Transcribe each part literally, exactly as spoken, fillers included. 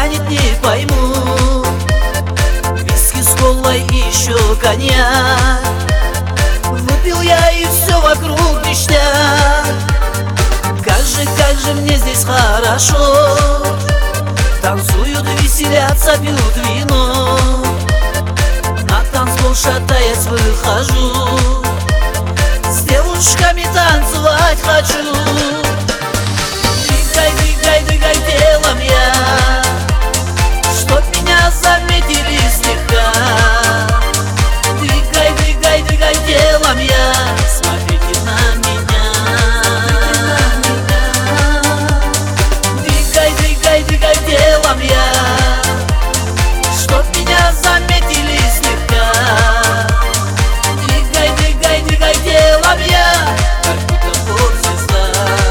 тянет, не пойму. Виски с колой и еще коньяк. Выпил я и все вокруг ништяк. Как же, как же мне здесь хорошо. Танцуют, веселятся, пьют вино. На танцпол шатаясь выхожу. С девушками танцевать хочу. Двигай, двигай, двигай телом я, чтоб меня заметили слегка. Двигай, двигай, двигай телом я, смотрите на меня. Двигай, двигай, двигай телом я, чтоб меня заметили слегка. Двигай, двигай, двигай телом я, как будто поп-звезда.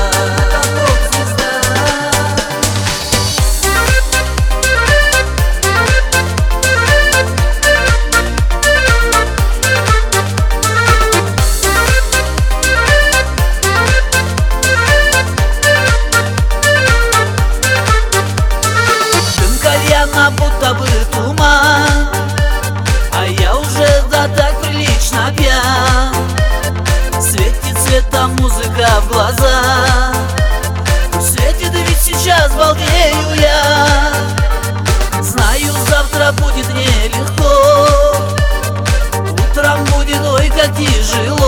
Кальяна будто бы туман, а я уже да так прилично пьян. Светит цветом музыка в глаза. Светит, ведь сейчас балдею я. Знаю, завтра будет нелегко. Утром будет ой как тяжело.